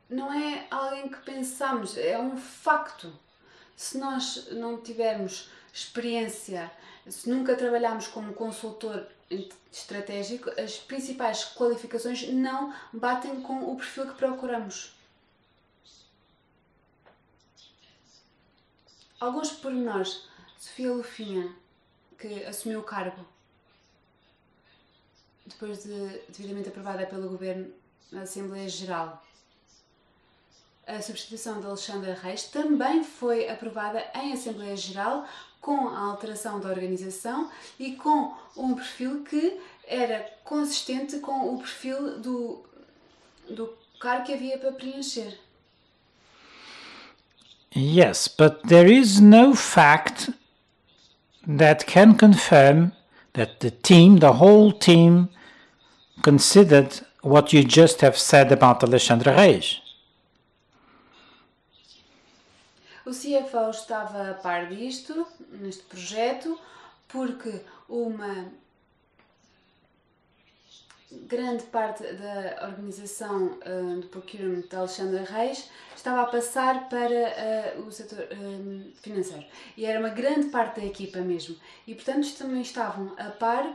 não é alguém que pensamos, é um facto. Se nós não tivermos experiência, se nunca trabalharmos como consultor estratégico, as principais qualificações não batem com o perfil que procuramos. Alguns pormenores. Sofia Lufinha, que assumiu o cargo depois de devidamente aprovada pelo Governo na Assembleia Geral. A substituição de Alexandra Reis também foi aprovada em Assembleia Geral com a alteração da organização e com um perfil que era consistente com o perfil do cargo que havia para preencher. Yes, but there is no fact that can confirm that the whole team, considered what you just have said about Alexandra Reis. O CFO estava a par disto, neste projeto, porque uma grande parte da organização do procurement de Alexandra Reis estava a passar para o setor financeiro. E era uma grande parte da equipa mesmo. E, portanto, também estavam a par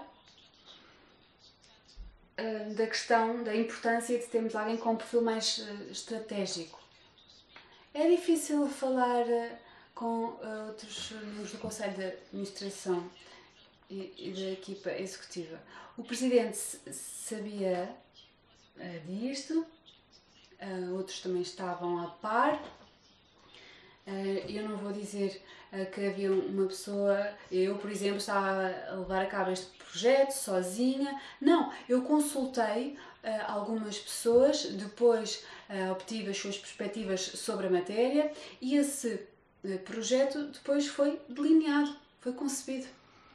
da questão, da importância de termos alguém com um perfil mais estratégico. É difícil falar com outros membros do Conselho de Administração e da equipa executiva. O Presidente sabia disto, outros também estavam a par. Eu não vou dizer que havia uma pessoa, eu por exemplo estava a levar a cabo este projeto sozinha. Não, eu consultei algumas pessoas, depois obtive as suas perspectivas sobre a matéria e esse projeto depois foi delineado, foi concebido.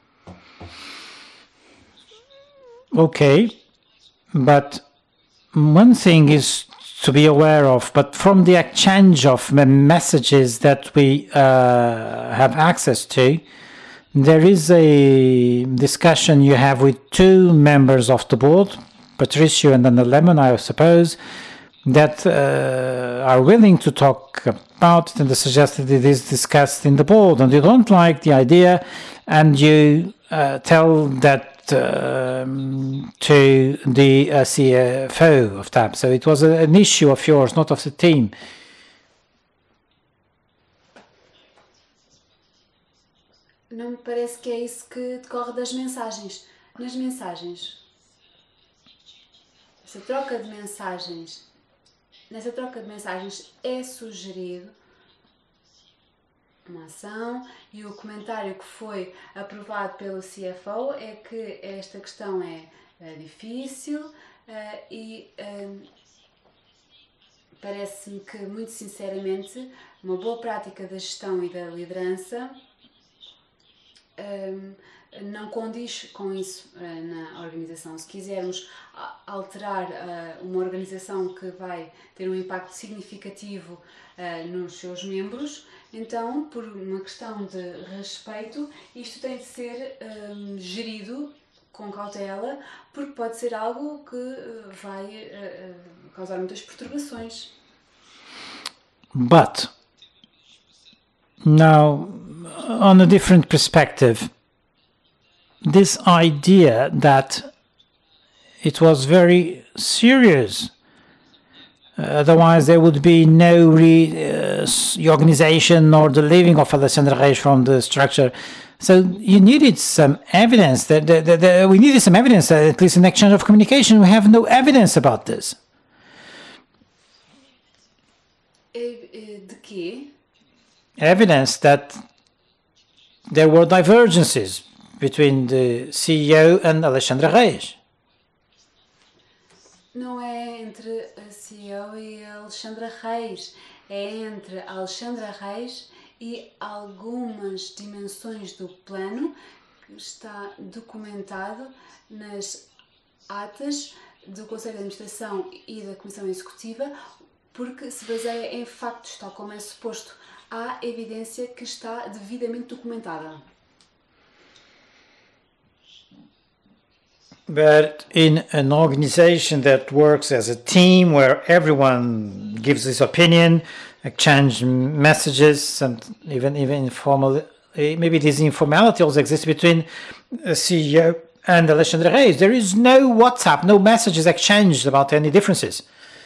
Okay, but one thing is to be aware of, but from the exchange of messages that we have access to, there is a discussion you have with two members of the board, Patricio and Anna Lemon, I suppose, that are willing to talk about it, and they suggested it is discussed in the board, and you don't like the idea, and you tell that to the CFO of TAP. So it was an issue of yours, not of the team. Não me parece que é isso que decorre das mensagens. Nas mensagens, nessa troca de mensagens é sugerido uma ação e o comentário que foi aprovado pelo CFO é que esta questão é difícil e parece-me que, muito sinceramente, uma boa prática da gestão e da liderança não condiz com isso na organização. Se quisermos alterar uma organização que vai ter um impacto significativo nos seus membros, então, por uma questão de respeito, isto tem de ser gerido com cautela, porque pode ser algo que vai causar muitas perturbações. But now, on a different perspective, this idea that it was very serious, otherwise there would be no reorganization or the leaving of Alexandra Reis from the structure. So you needed some evidence. We needed some evidence, at least in exchange of communication. We have no evidence about this. De quê? Evidence that there were divergences between the CEO and Alexandra Reis. Não é entre a CEO e a Alexandra Reis, é entre a Alexandra Reis e algumas dimensões do plano que está documentado nas atas do Conselho de Administração e da Comissão Executiva, porque se baseia em factos, tal como é suposto. Há evidência que está devidamente documentada. But in an organization that works as a team where everyone gives his opinion, exchange messages, and even informal, maybe this informality also exists between the CEO and Alexandre Reis. There is no WhatsApp, no messages exchanged about any differences.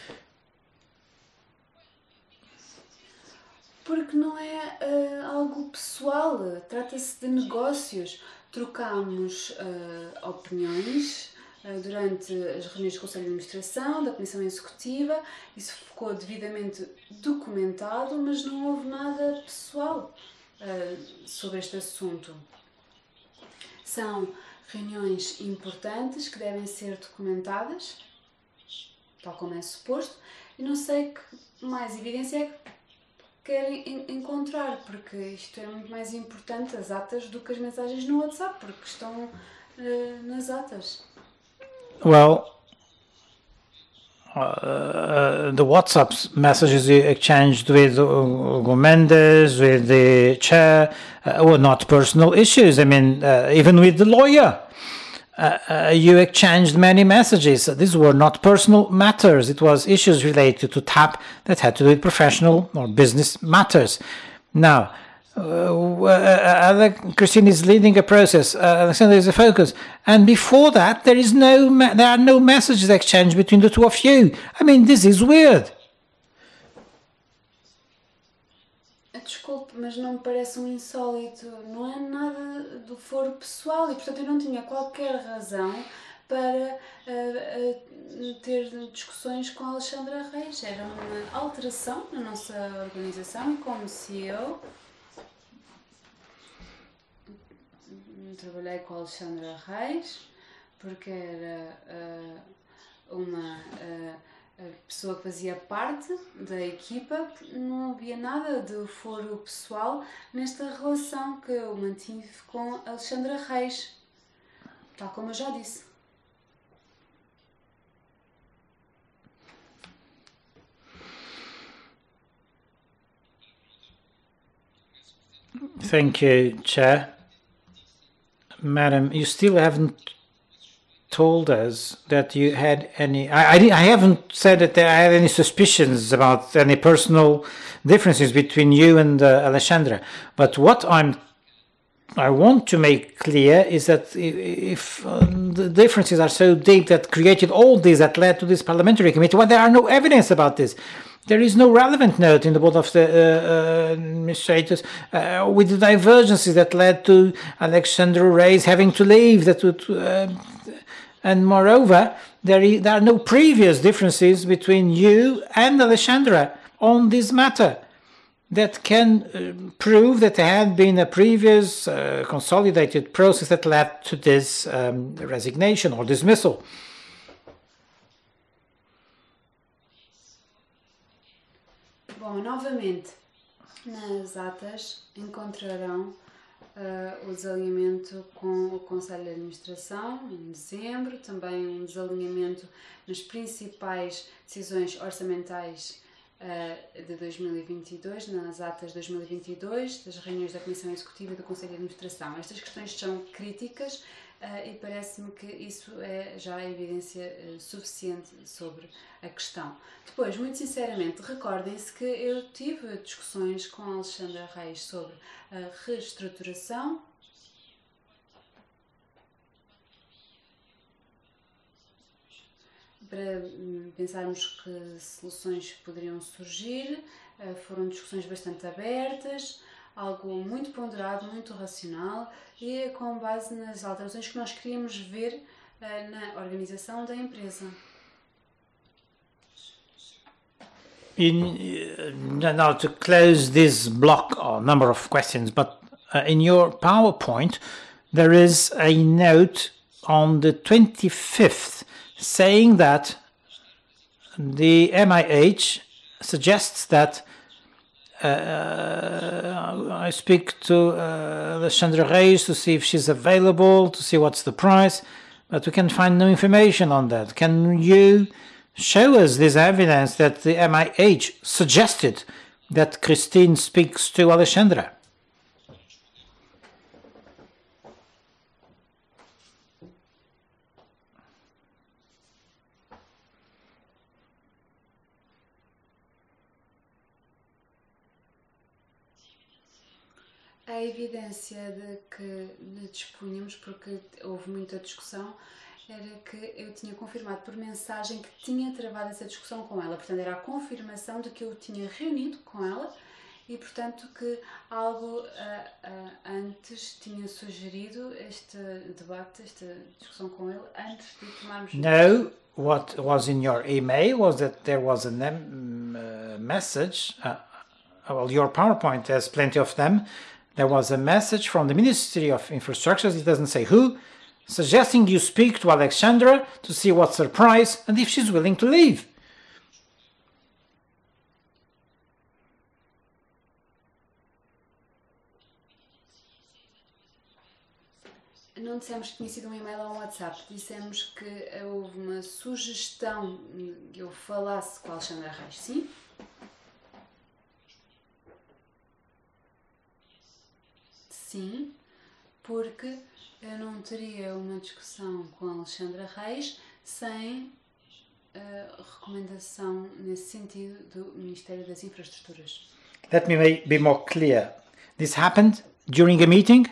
Porque não é algo pessoal, trata-se de negócios. Trocámos opiniões durante as reuniões do Conselho de Administração, da Comissão Executiva, isso ficou devidamente documentado, mas não houve nada pessoal sobre este assunto. São reuniões importantes que devem ser documentadas, tal como é suposto, e não sei que mais evidência é que querem encontrar, porque isto é muito mais importante, as atas, do que as mensagens no WhatsApp, porque estão nas atas. Well, the WhatsApp messages you exchanged with Hugo Mendes, with the chair, were not personal issues. I mean, even with the lawyer, you exchanged many messages. These were not personal matters. It was issues related to TAP that had to do with professional or business matters. Now, Christine is leading a process. Alexandre is a focus, and before that, there are no messages exchanged between the two of you. I mean, this is weird. Desculpe, mas não me parece um insólito. Não é nada do foro pessoal e, portanto, eu não tinha qualquer razão para ter discussões com a Alexandra Reis. Era uma alteração na nossa organização e, como CEO, trabalhei com a Alexandra Reis porque era uma pessoa que fazia parte da equipa. Não havia nada de foro pessoal nesta relação que eu mantive com a Alexandra Reis, tal como eu já disse. Thank you, Chair. Madam, you still haven't told us that you had any... I haven't said that I had any suspicions about any personal differences between you and Alexandra. But what I want to make clear is that if the differences are so deep that created all this, that led to this parliamentary committee, well, there are no evidence about this. There is no relevant note in the board of the administrators with the divergences that led to Alexandre Reis having to leave. And moreover, there are no previous differences between you and Alexandra on this matter that can prove that there had been a previous consolidated process that led to this resignation or dismissal. Bom, novamente, nas atas encontrarão o desalinhamento com o Conselho de Administração em dezembro, também um desalinhamento nas principais decisões orçamentais de 2022, nas atas de 2022, das reuniões da Comissão Executiva e do Conselho de Administração. Estas questões são críticas e parece-me que isso é já evidência suficiente sobre a questão. Depois, muito sinceramente, recordem-se que eu tive discussões com a Alexandra Reis sobre a reestruturação para pensarmos que soluções poderiam surgir. Foram discussões bastante abertas, algo muito ponderado, muito racional e com base nas alterações que nós queríamos ver na organização da empresa. Now, to close this block or number of questions, but in your PowerPoint, there is a note on the 25th saying that the MIH suggests that I speak to Alexandra Reis to see if she's available, to see what's the price, but we can find no information on that. Can you show us this evidence that the MIH suggested that Christine speaks to Alexandra? A evidência de que dispunhamos, porque houve muita discussão, era que eu tinha confirmado por mensagem que tinha travado essa discussão com ela. Portanto, era a confirmação de que eu tinha reunido com ela e, portanto, que algo antes tinha sugerido este debate, esta discussão com ele, antes de tomarmos... No, what was in your email was that there was a message, well, your PowerPoint has plenty of them. There was a message from the Ministry of Infrastructure, it doesn't say who, suggesting you speak to Alexandra to see what's her price and if she's willing to leave. Não dissemos que tinha sido um e-mail ou um WhatsApp, dissemos que houve uma sugestão que eu falasse com a Alexandra Reis, sim? Sim, porque eu não teria uma discussão com a Alexandra Reis sem recomendação nesse sentido do Ministério das Infraestruturas. Let me be more clear. This happened during a meeting?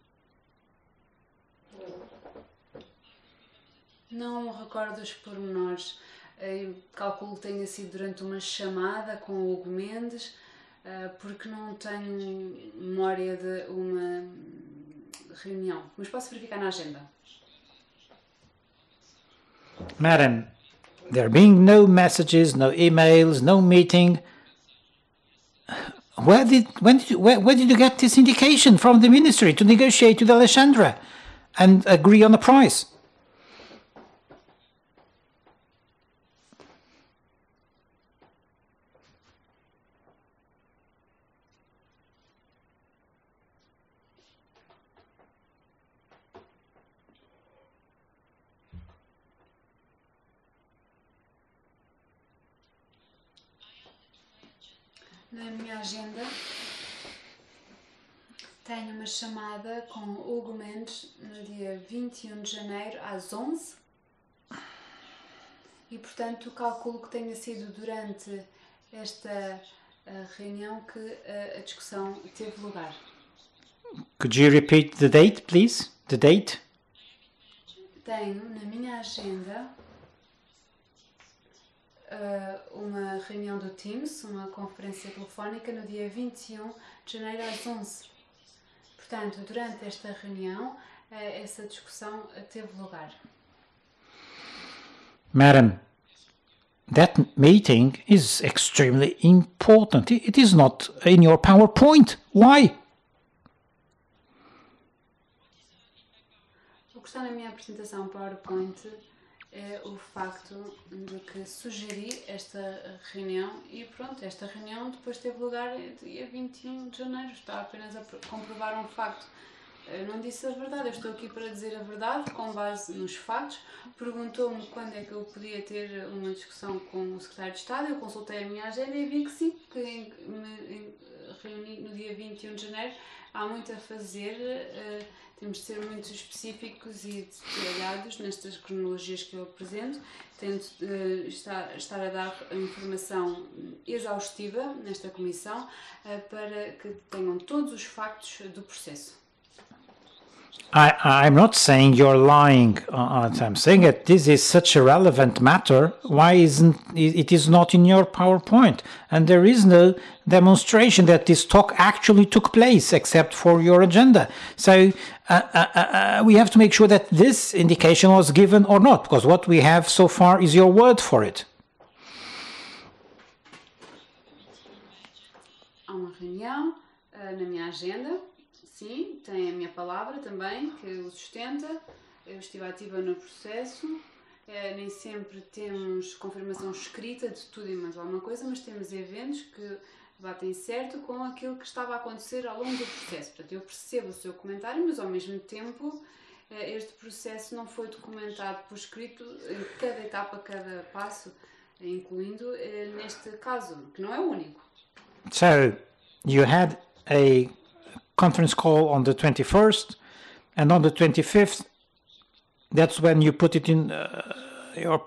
Não me recordo os pormenores. Eu calculo que tenha sido durante uma chamada com o Hugo Mendes, porque não tenho memória de uma reunião. Mas posso verificar na agenda. Madam, there being no messages, no emails, no meeting, where did you get this indication from the ministry to negotiate with Alexandra and agree on a price? Na minha agenda tenho uma chamada com o Hugo Mendes no dia 21 de janeiro às 11 e, portanto, calculo que tenha sido durante esta reunião que a discussão teve lugar. Could you repeat the date, please? The date? Tenho na minha agenda uma reunião do Teams, uma conferência telefónica no dia 21 de janeiro às 11. Portanto, durante esta reunião, essa discussão teve lugar. Madam, that meeting is extremely important. It is not in your PowerPoint. Why? O que está na minha apresentação PowerPoint é o facto de que sugeri esta reunião e pronto, esta reunião depois teve lugar dia 21 de janeiro, está apenas a comprovar um facto. Eu não disse a verdade, eu estou aqui para dizer a verdade com base nos factos. Perguntou-me quando é que eu podia ter uma discussão com o Secretário de Estado, eu consultei a minha agenda e vi que sim, que me reuni no dia 21 de janeiro. Há muito a fazer, temos de ser muito específicos e detalhados nestas cronologias que eu apresento. Tento estar a dar a informação exaustiva nesta comissão para que tenham todos os factos do processo. I'm not saying you're lying. I'm saying that this is such a relevant matter. Why isn't it is not in your PowerPoint? And there is no demonstration that this talk actually took place except for your agenda. So we have to make sure that this indication was given or not, because what we have so far is your word for it. Há uma reunião na minha agenda. Sim, tem a minha palavra também, que o sustenta. Eu estive ativa no processo. Nem sempre temos confirmação escrita de tudo e mais alguma coisa, mas temos eventos que batem certo com aquilo que estava a acontecer ao longo do processo. Portanto, eu percebo o seu comentário, mas ao mesmo tempo este processo não foi documentado por escrito em cada etapa, cada passo, incluindo neste caso, que não é o único. So, you had a conference call on the 21st, and on the 25th, that's when you put it in your